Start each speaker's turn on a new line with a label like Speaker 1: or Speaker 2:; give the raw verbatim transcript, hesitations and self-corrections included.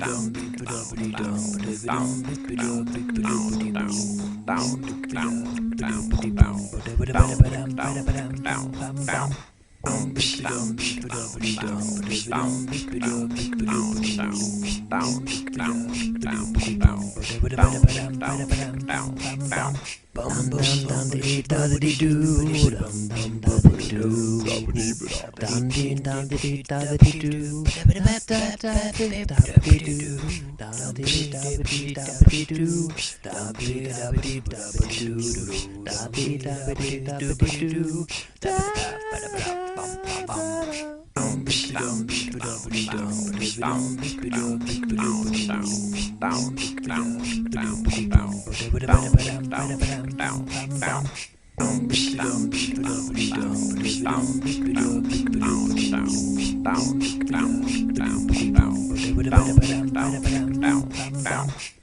Speaker 1: Bum bum dum dee da dee doo dum dum da dee doo dum dee dum dee da dee doo da da da dee da dee doo da dee da dee da dee doo da dee da dee da dee doo da dee da dee da dee doo da da bum bum bum dum dum down,